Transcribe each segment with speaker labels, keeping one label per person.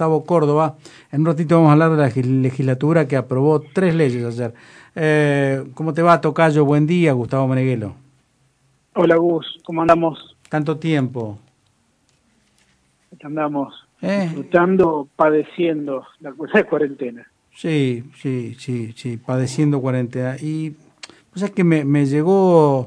Speaker 1: Gustavo Córdoba. En un ratito vamos a hablar de la legislatura que aprobó 3 leyes ayer. ¿Cómo te va, tocayo? Buen día, Gustavo Meneghelo.
Speaker 2: Hola Gus, ¿cómo andamos?
Speaker 1: Tanto tiempo.
Speaker 2: Andamos disfrutando, padeciendo la cuarentena.
Speaker 1: Sí, padeciendo cuarentena. Y o sea que me llegó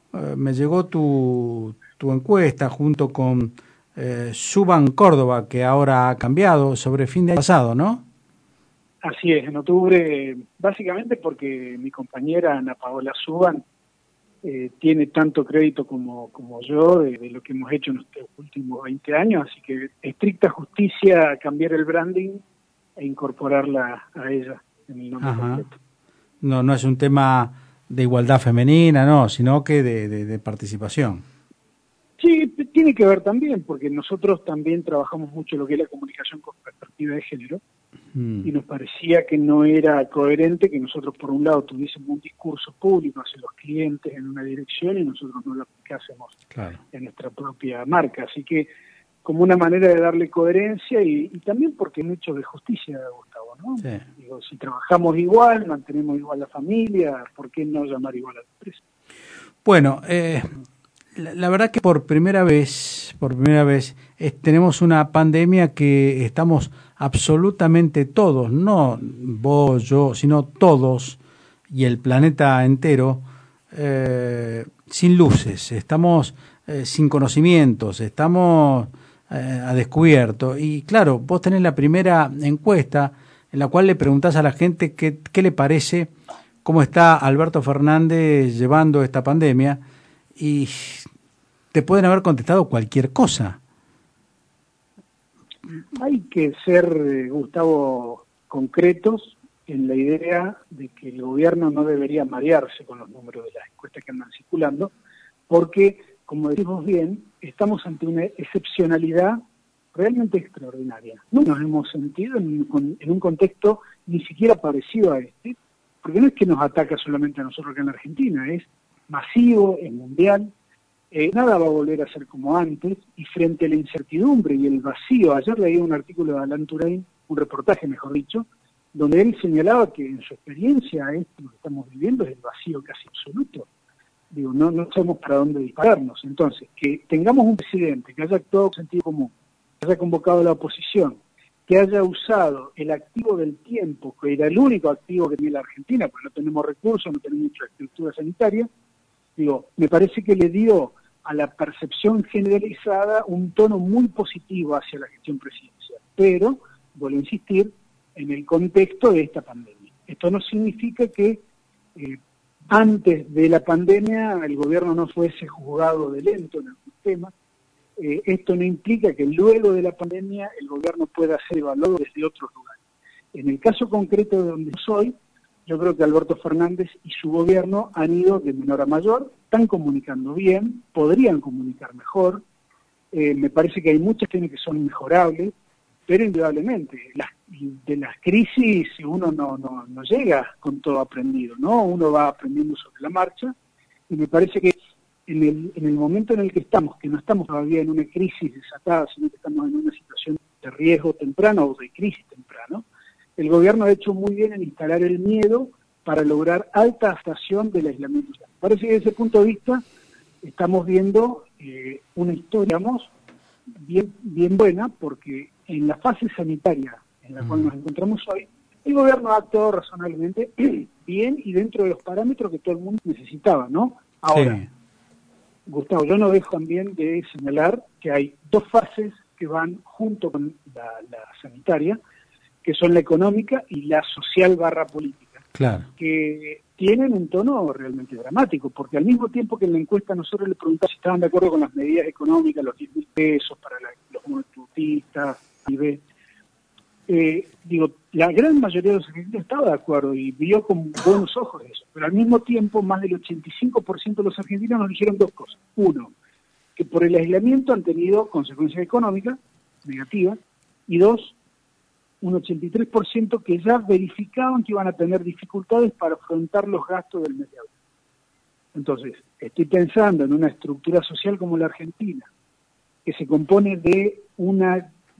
Speaker 1: tu encuesta junto con Suban Córdoba, que ahora ha cambiado sobre fin de año pasado, ¿no?
Speaker 2: Así es, en octubre, básicamente porque mi compañera Ana Paola Suban tiene tanto crédito como yo de lo que hemos hecho en estos últimos 20 años, así que estricta justicia cambiar el branding e incorporarla a ella en el nombre completo.
Speaker 1: No es un tema de igualdad femenina, no, sino que de participación.
Speaker 2: Sí, tiene que ver también, porque nosotros también trabajamos mucho lo que es la comunicación con perspectiva de género, y nos parecía que no era coherente que nosotros por un lado tuviésemos un discurso público hacia los clientes en una dirección y nosotros no lo aplicásemos en nuestra propia marca. Así que como una manera de darle coherencia y también porque es un hecho de justicia, Gustavo, ¿no? Sí. Digo, si trabajamos igual, mantenemos igual la familia, ¿por qué no llamar igual a la empresa?
Speaker 1: Bueno, la verdad que por primera vez tenemos una pandemia que estamos absolutamente todos, no vos, yo, sino todos y el planeta entero, sin luces, estamos sin conocimientos, estamos a descubierto. Y claro, vos tenés la primera encuesta en la cual le preguntás a la gente qué le parece, cómo está Alberto Fernández llevando esta pandemia, y te pueden haber contestado cualquier cosa.
Speaker 2: Hay que ser, Gustavo, concretos en la idea de que el gobierno no debería marearse con los números de las encuestas que andan circulando, porque, como decimos bien, estamos ante una excepcionalidad realmente extraordinaria. No nos hemos sentido en un contexto ni siquiera parecido a este, porque no es que nos ataca solamente a nosotros acá en la Argentina, es masivo, es mundial. Nada va a volver a ser como antes, y frente a la incertidumbre y el vacío, ayer leí un artículo de Alan Turing, un reportaje mejor dicho, donde él señalaba que en su experiencia esto que estamos viviendo es el vacío casi absoluto. Digo, no sabemos para dónde dispararnos. Entonces, que tengamos un presidente que haya actuado con sentido común, que haya convocado a la oposición, que haya usado el activo del tiempo, que era el único activo que tiene la Argentina, porque no tenemos recursos, no tenemos infraestructura sanitaria, digo, me parece que le dio a la percepción generalizada un tono muy positivo hacia la gestión presidencial. Pero, vuelvo a insistir, en el contexto de esta pandemia. Esto no significa que antes de la pandemia el gobierno no fuese juzgado de lento en algún tema. Esto no implica que luego de la pandemia el gobierno pueda ser evaluado desde otros lugares. En el caso concreto de donde soy, yo creo que Alberto Fernández y su gobierno han ido de menor a mayor, están comunicando bien, podrían comunicar mejor. Me parece que hay muchas cuestiones que son mejorables, pero indudablemente de las crisis uno no llega con todo aprendido, ¿no? Uno va aprendiendo sobre la marcha, y me parece que en el momento en el que estamos, que no estamos todavía en una crisis desatada, sino que estamos en una situación de riesgo temprano o de crisis temprano, el gobierno ha hecho muy bien en instalar el miedo para lograr alta adaptación del aislamiento. Parece que desde ese punto de vista estamos viendo una historia, digamos, bien buena, porque en la fase sanitaria en la cual nos encontramos hoy, el gobierno ha actuado razonablemente bien y dentro de los parámetros que todo el mundo necesitaba, ¿no? Ahora, sí. Gustavo, yo no dejo también de señalar que hay 2 fases que van junto con la sanitaria, que son la económica y la social / política, que tienen un tono realmente dramático, porque al mismo tiempo que en la encuesta nosotros le preguntamos si estaban de acuerdo con las medidas económicas, los 10.000 pesos para los monotributistas, la gran mayoría de los argentinos estaba de acuerdo y vio con buenos ojos eso, pero al mismo tiempo más del 85% de los argentinos nos dijeron 2 cosas. Uno, que por el aislamiento han tenido consecuencias económicas negativas, y 2, un 83% que ya verificaban que iban a tener dificultades para afrontar los gastos del mes de abril. Entonces, estoy pensando en una estructura social como la Argentina, que se compone de una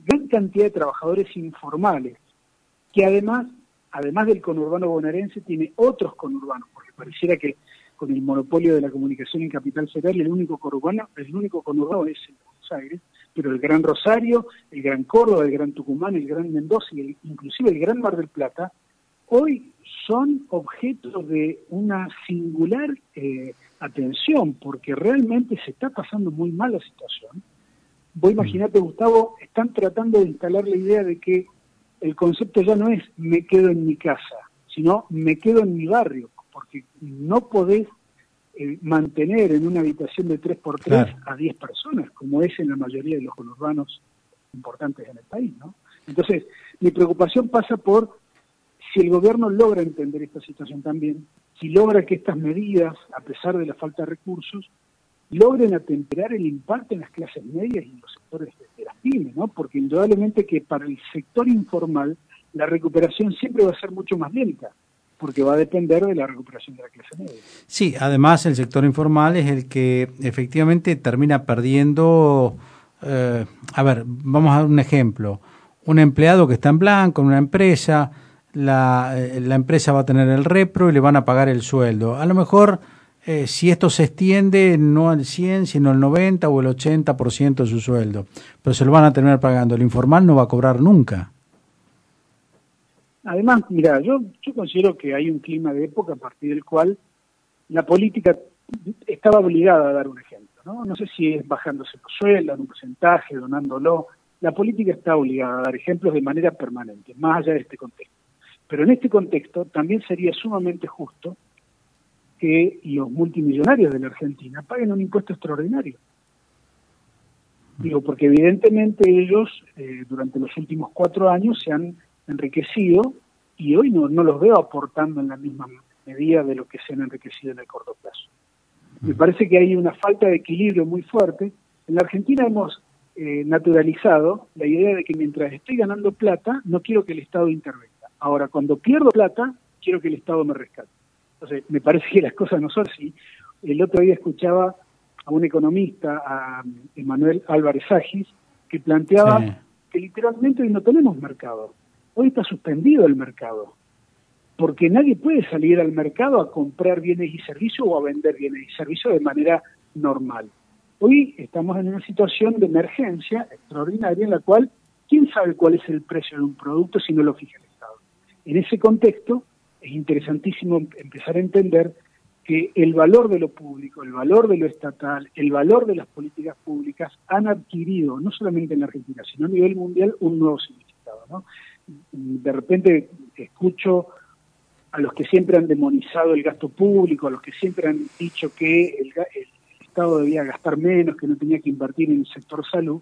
Speaker 2: gran cantidad de trabajadores informales, que además del conurbano bonaerense, tiene otros conurbanos, porque pareciera que con el monopolio de la comunicación en Capital Federal el único conurbano es el de Buenos Aires, pero el Gran Rosario, el Gran Córdoba, el Gran Tucumán, el Gran Mendoza y inclusive el Gran Mar del Plata, hoy son objeto de una singular atención, porque realmente se está pasando muy mal la situación. Vos imaginate, Gustavo, están tratando de instalar la idea de que el concepto ya no es me quedo en mi casa, sino me quedo en mi barrio, porque no podés mantener en una habitación de 3x3 a 10 personas, como es en la mayoría de los conurbanos importantes en el país, ¿no? Entonces, mi preocupación pasa por si el gobierno logra entender esta situación también, si logra que estas medidas, a pesar de la falta de recursos, logren atemperar el impacto en las clases medias y en los sectores de las pymes, ¿no? Porque indudablemente que para el sector informal la recuperación siempre va a ser mucho más lenta, porque va a depender de la recuperación de la clase media.
Speaker 1: Sí, además el sector informal es el que efectivamente termina perdiendo. A ver, vamos a dar un ejemplo. Un empleado que está en blanco en una empresa, la empresa va a tener el repro y le van a pagar el sueldo. A lo mejor, si esto se extiende, no al 100, sino al 90 o el 80% de su sueldo. Pero se lo van a terminar pagando. El informal no va a cobrar nunca.
Speaker 2: Además, mira, yo considero que hay un clima de época a partir del cual la política estaba obligada a dar un ejemplo, ¿no? No sé si es bajándose los sueldos, en un porcentaje, donándolo. La política está obligada a dar ejemplos de manera permanente, más allá de este contexto. Pero en este contexto también sería sumamente justo que los multimillonarios de la Argentina paguen un impuesto extraordinario. Digo, porque evidentemente ellos durante los últimos 4 años se han enriquecido y hoy no los veo aportando en la misma medida de lo que se han enriquecido en el corto plazo. Me parece que hay una falta de equilibrio muy fuerte. En la Argentina hemos naturalizado la idea de que mientras estoy ganando plata, no quiero que el Estado intervenga. Ahora, cuando pierdo plata, quiero que el Estado me rescate. Entonces, me parece que las cosas no son así. El otro día escuchaba a un economista, a Emanuel Álvarez Agis, que planteaba que literalmente hoy no tenemos mercado. Hoy está suspendido el mercado, porque nadie puede salir al mercado a comprar bienes y servicios o a vender bienes y servicios de manera normal. Hoy estamos en una situación de emergencia extraordinaria en la cual, ¿quién sabe cuál es el precio de un producto si no lo fija el Estado? En ese contexto, es interesantísimo empezar a entender que el valor de lo público, el valor de lo estatal, el valor de las políticas públicas han adquirido, no solamente en la Argentina, sino a nivel mundial, un nuevo significado, ¿no? De repente escucho a los que siempre han demonizado el gasto público, a los que siempre han dicho que el Estado debía gastar menos, que no tenía que invertir en el sector salud,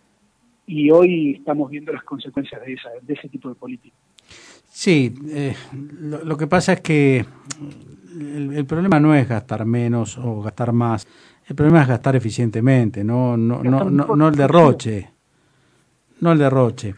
Speaker 2: y hoy estamos viendo las consecuencias de ese tipo de política.
Speaker 1: Sí, lo que pasa es que el problema no es gastar menos o gastar más, el problema es gastar eficientemente, no el derroche, no el derroche.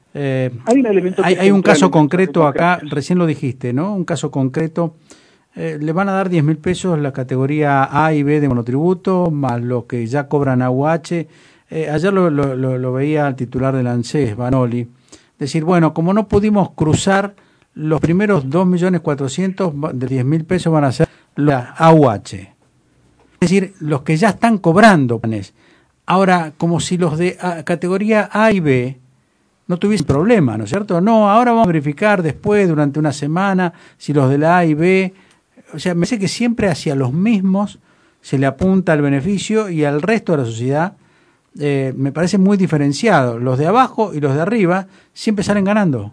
Speaker 1: Hay un caso concreto acá, recién lo dijiste, ¿no? Un caso concreto, le van a dar 10.000 pesos la categoría A y B de monotributo, más lo que ya cobran AUH. Ayer lo veía al titular del ANSES, Banoli, decir, bueno, como no pudimos cruzar, los primeros 2.400.000 de 10.000 pesos van a ser la AUH. Es decir, los que ya están cobrando. Ahora, como si los de categoría A y B no tuviesen problema, ¿no es cierto? No, ahora vamos a verificar después, durante una semana, si los de la A y B... O sea, me parece que siempre hacia los mismos se le apunta el beneficio y al resto de la sociedad me parece muy diferenciado. Los de abajo y los de arriba siempre salen ganando.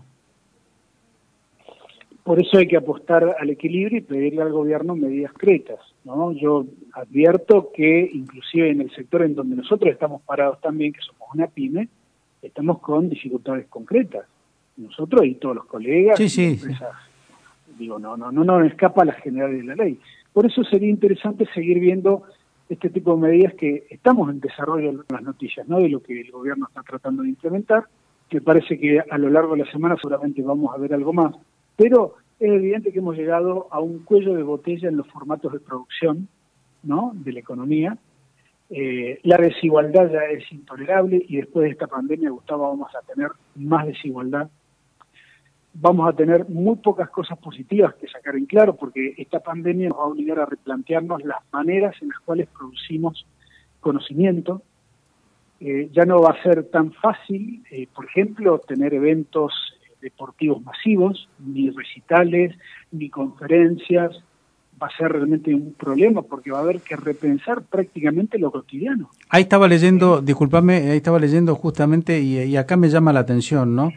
Speaker 2: Por eso hay que apostar al equilibrio y pedirle al gobierno medidas concretas, ¿no? Yo advierto que inclusive en el sector en donde nosotros estamos parados también, que somos una pyme, estamos con dificultades concretas. Nosotros y todos los colegas, empresas, digo, no escapa a las generales de la ley. Por eso sería interesante seguir viendo este tipo de medidas que estamos en desarrollo en las noticias, ¿no? De lo que el gobierno está tratando de implementar. Me parece que a lo largo de la semana seguramente vamos a ver algo más, pero es evidente que hemos llegado a un cuello de botella en los formatos de producción, ¿no? De la economía, La desigualdad ya es intolerable y después de esta pandemia, Gustavo, vamos a tener más desigualdad. Vamos a tener muy pocas cosas positivas que sacar en claro, porque esta pandemia nos va a obligar a replantearnos las maneras en las cuales producimos conocimiento. Ya no va a ser tan fácil, por ejemplo, tener eventos deportivos masivos, ni recitales, ni conferencias. Va a ser realmente un problema porque va a haber que repensar prácticamente lo cotidiano.
Speaker 1: Ahí estaba leyendo, discúlpame, ahí estaba leyendo justamente, y acá me llama la atención, ¿no?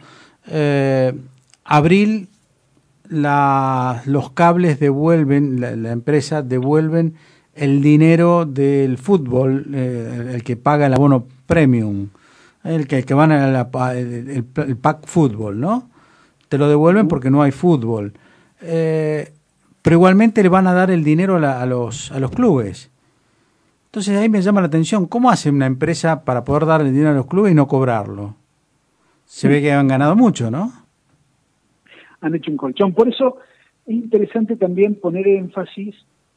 Speaker 1: Abril, los cables devuelven, la empresa devuelven el dinero del fútbol, el que paga el abono premium, el que van el pack fútbol, ¿no? Te lo devuelven porque no hay fútbol. Pero igualmente le van a dar el dinero a los clubes. Entonces ahí me llama la atención, ¿cómo hace una empresa para poder dar el dinero a los clubes y no cobrarlo? Se ve que han ganado mucho, ¿no?
Speaker 2: Han hecho un colchón. Por eso es interesante también poner énfasis.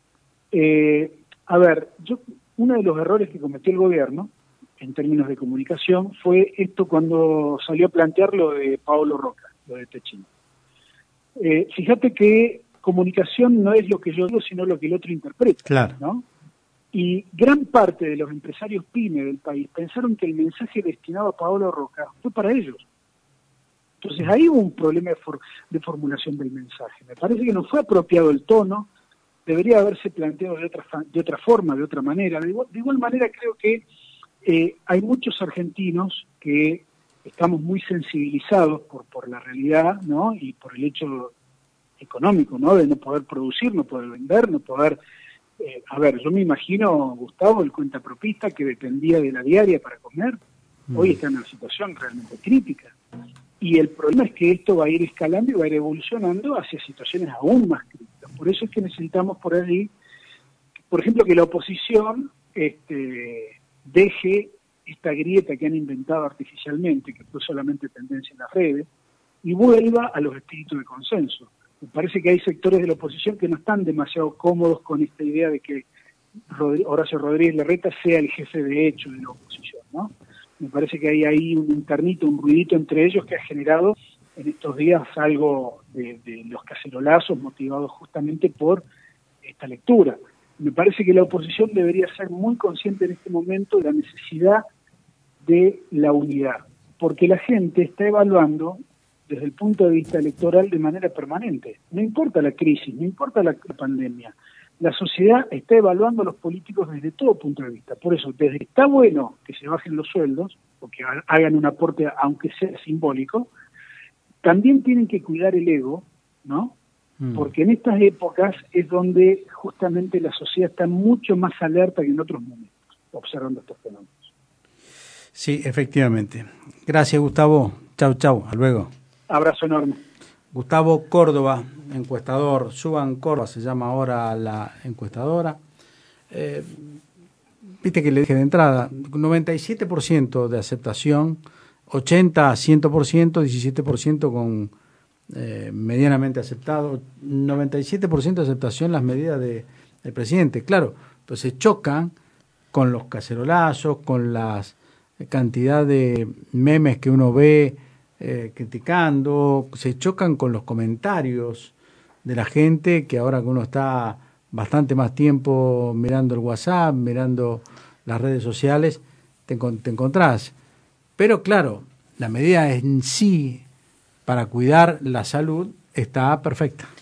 Speaker 2: Uno de los errores que cometió el gobierno en términos de comunicación fue esto cuando salió a plantear lo de Paolo Roca, lo de Techino. Fíjate que comunicación no es lo que yo digo, sino lo que el otro interpreta,
Speaker 1: claro,
Speaker 2: ¿no? Y gran parte de los empresarios pyme del país pensaron que el mensaje destinado a Paolo Roca fue para ellos. Entonces ahí hubo un problema de formulación del mensaje. Me parece que no fue apropiado el tono, debería haberse planteado de otra forma, de otra manera. De igual manera creo que hay muchos argentinos que estamos muy sensibilizados por la realidad, ¿no? Y por el hecho económico, ¿no? De no poder producir, no poder vender, no poder... yo me imagino, Gustavo, el cuentapropista que dependía de la diaria para comer, hoy está en una situación realmente crítica. Y el problema es que esto va a ir escalando y va a ir evolucionando hacia situaciones aún más críticas. Por eso es que necesitamos por allí, por ejemplo, que la oposición deje esta grieta que han inventado artificialmente, que fue solamente tendencia en las redes, y vuelva a los espíritus de consenso. Me parece que hay sectores de la oposición que no están demasiado cómodos con esta idea de que Horacio Rodríguez Larreta sea el jefe de hecho de la oposición, ¿no? Me parece que hay ahí un internito, un ruidito entre ellos que ha generado en estos días algo de los cacerolazos motivados justamente por esta lectura. Me parece que la oposición debería ser muy consciente en este momento de la necesidad de la unidad, porque la gente está evaluando desde el punto de vista electoral de manera permanente. No importa la crisis, no importa la pandemia. La sociedad está evaluando a los políticos desde todo punto de vista. Por eso, desde que está bueno que se bajen los sueldos, o que hagan un aporte, aunque sea simbólico, también tienen que cuidar el ego, ¿no? Porque en estas épocas es donde justamente la sociedad está mucho más alerta que en otros momentos, observando estos fenómenos.
Speaker 1: Sí, efectivamente. Gracias, Gustavo. Chau, chau. Hasta luego.
Speaker 2: Abrazo enorme.
Speaker 1: Gustavo Córdoba, encuestador. Suban Córdoba se llama ahora la encuestadora. Viste que le dije de entrada, 97% de aceptación, 80 a 100%, 17% con medianamente aceptado, 97% de aceptación las medidas del presidente. Claro, pues se chocan con los cacerolazos, con la cantidad de memes que uno ve criticando, se chocan con los comentarios de la gente, que ahora que uno está bastante más tiempo mirando el WhatsApp, mirando las redes sociales, te encontrás. Pero claro, la medida en sí para cuidar la salud está perfecta.